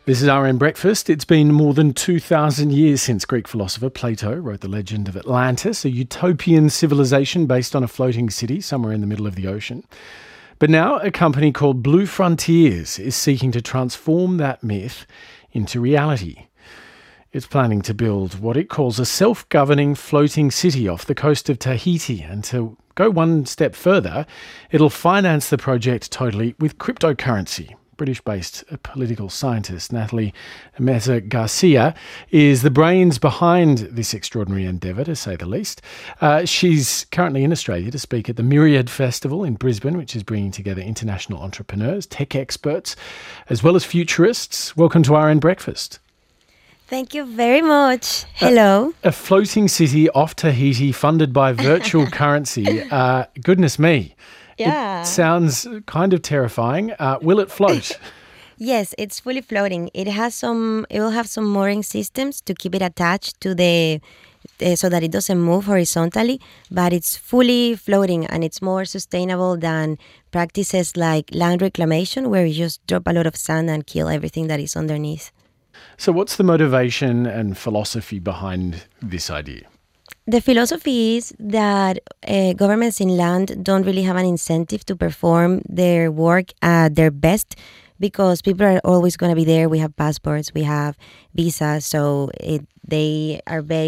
This is RN Breakfast. It's been more than 2,000 years since Greek philosopher Plato wrote the legend of Atlantis, a utopian civilization based on a floating city somewhere in the middle of the ocean. But now a company called Blue Frontiers is seeking to transform that myth into reality. It's planning to build what it calls a self-governing floating city off the coast of Tahiti. And to go one step further, it'll finance the project totally with cryptocurrency. British-based political scientist Natalie Meza Garcia is the brains behind this extraordinary endeavour, to say the least. She's currently in Australia to speak at the Myriad Festival in Brisbane, which is bringing together international entrepreneurs, tech experts, as well as futurists. Welcome to RN Breakfast. Thank you very much. Hello. A floating city off Tahiti funded by virtual currency. Goodness me. Yeah. It sounds kind of terrifying. Will it float? Yes, it's fully floating. It will have some mooring systems to keep it attached to the so that it doesn't move horizontally, but it's fully floating and it's more sustainable than practices like land reclamation, where you just drop a lot of sand and kill everything that is underneath. So what's the motivation and philosophy behind this idea? The philosophy is that governments in land don't really have an incentive to perform their work at their best because people are always going to be there. We have passports, we have visas, so they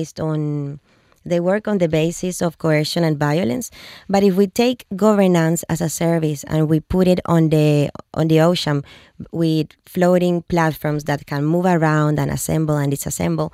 work on the basis of coercion and violence. But if we take governance as a service and we put it on the ocean with floating platforms that can move around and assemble and disassemble,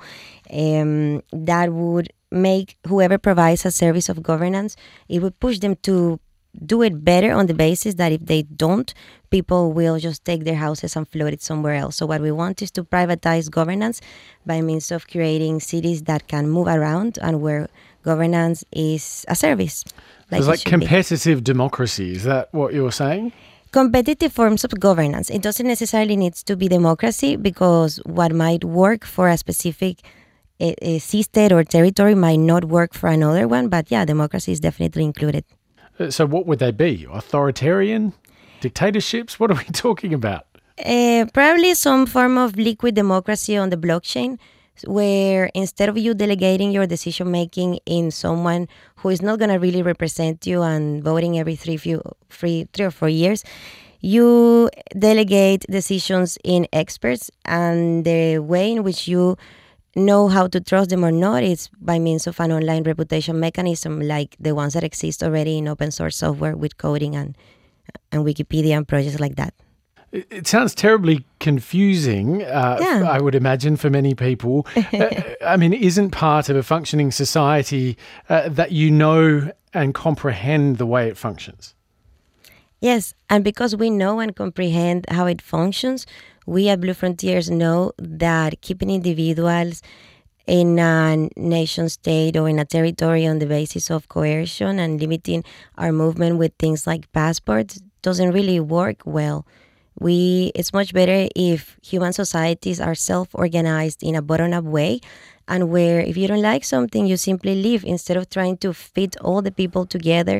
that would make whoever provides a service of governance, it would push them to do it better on the basis that if they don't, people will just take their houses and float it somewhere else. So what we want is to privatize governance by means of creating cities that can move around and where governance is a service. It's like competitive democracy. Is that what you're saying? Competitive forms of governance. It doesn't necessarily need to be democracy, because what might work for a specific a state or territory might not work for another one. But yeah, democracy is definitely included. So what would they be? Authoritarian? Dictatorships? What are we talking about? Probably some form of liquid democracy on the blockchain, where instead of you delegating your decision making in someone who is not going to really represent you and voting every 3 or 4 years, you delegate decisions in experts, and the way in which you know how to trust them or not is by means of an online reputation mechanism like the ones that exist already in open source software with coding and Wikipedia and projects like that. It sounds terribly confusing, I would imagine, for many people. I mean, isn't part of a functioning society that you know and comprehend the way it functions? Yes, and because we know and comprehend how it functions, we at Blue Frontiers know that keeping individuals in a nation state or in a territory on the basis of coercion and limiting our movement with things like passports doesn't really work well. It's much better if human societies are self-organized in a bottom-up way, and where if you don't like something, you simply leave instead of trying to fit all the people together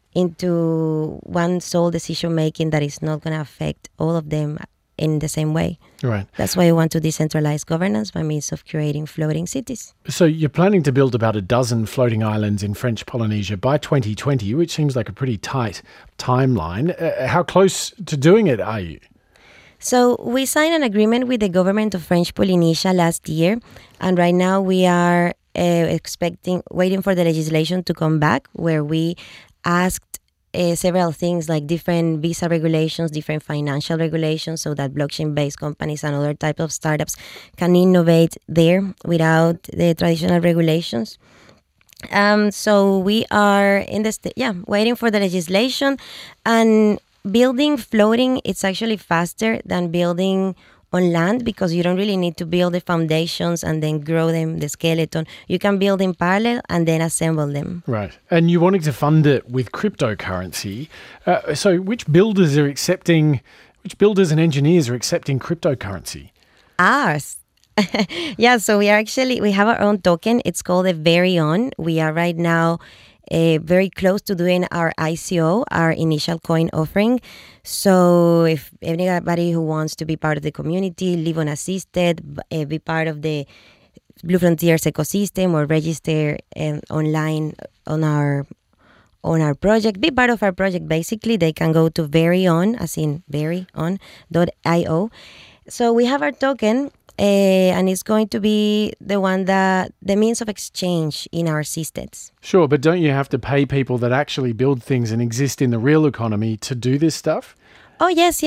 into one sole decision-making that is not going to affect all of them in the same way. Right. That's why we want to decentralize governance by means of creating floating cities. So you're planning to build about a dozen floating islands in French Polynesia by 2020, which seems like a pretty tight timeline. How close to doing it are you? So we signed an agreement with the government of French Polynesia last year, and right now we are waiting for the legislation to come back, where we asked several things like different visa regulations, different financial regulations, so that blockchain-based companies and other types of startups can innovate there without the traditional regulations. So we are waiting for the legislation, and building floating, it's actually faster than building on land, because you don't really need to build the foundations and then grow them, the skeleton. You can build in parallel and then assemble them. Right. And you wanted to fund it with cryptocurrency. So which builders and engineers are accepting cryptocurrency? Ours. Yeah, so we have our own token. It's called the Very On. We are right now very close to doing our ICO, our initial coin offering. So if anybody who wants to be part of the community, live unassisted, be part of the Blue Frontiers ecosystem, or register online on our project, be part of our project, basically, they can go to veryon, as in veryon.io. So we have our token, and it's going to be the means of exchange in our systems. Sure, but don't you have to pay people that actually build things and exist in the real economy to do this stuff? Oh, yes.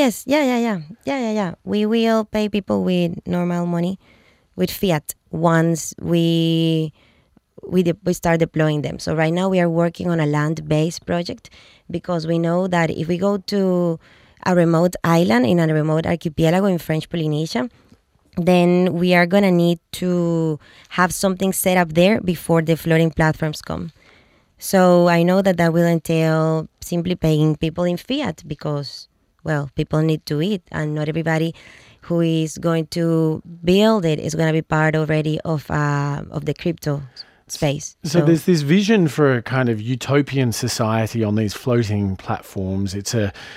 Yeah. We will pay people with normal money, with fiat, once we start deploying them. So right now we are working on a land-based project, because we know that if we go to a remote island in a remote archipelago in French Polynesia, then we are going to need to have something set up there before the floating platforms come. So I know that will entail simply paying people in fiat, because, well, people need to eat, and not everybody who is going to build it is going to be part already of the crypto space. So there's this vision for a kind of utopian society on these floating platforms. This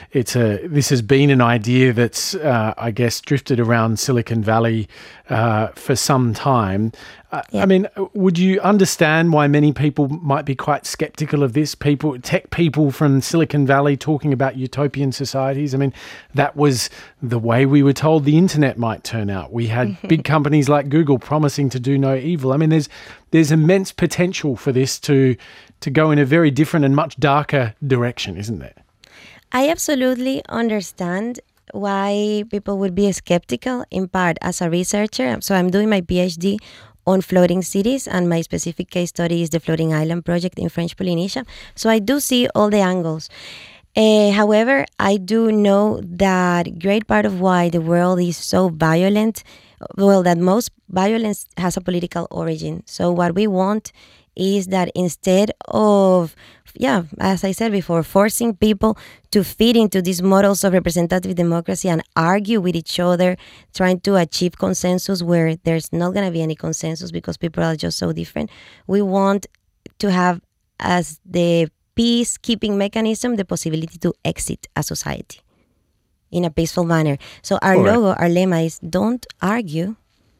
has been an idea that's, I guess, drifted around Silicon Valley for some time. I mean, would you understand why many people might be quite skeptical of this? Tech people from Silicon Valley talking about utopian societies. I mean, that was the way we were told the internet might turn out. We had big companies like Google promising to do no evil. I mean, there's immense potential for this to go in a very different and much darker direction, isn't there? I absolutely understand why people would be skeptical, in part as a researcher. So I'm doing my PhD on floating cities, and my specific case study is the Floating Island project in French Polynesia. So I do see all the angles. However, I do know that great part of why the world is so violent, that most violence has a political origin. So what we want is that instead of, as I said before, forcing people to fit into these models of representative democracy and argue with each other, trying to achieve consensus where there's not going to be any consensus because people are just so different, we want to have as the peacekeeping mechanism the possibility to exit a society in a peaceful manner. So our logo, our lemma is don't argue.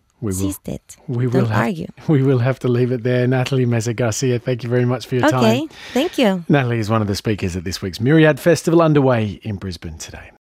We will have to leave it there. Natalie Meza Garcia, thank you very much for your time. Okay, thank you. Natalie is one of the speakers at this week's Myriad Festival, underway in Brisbane today.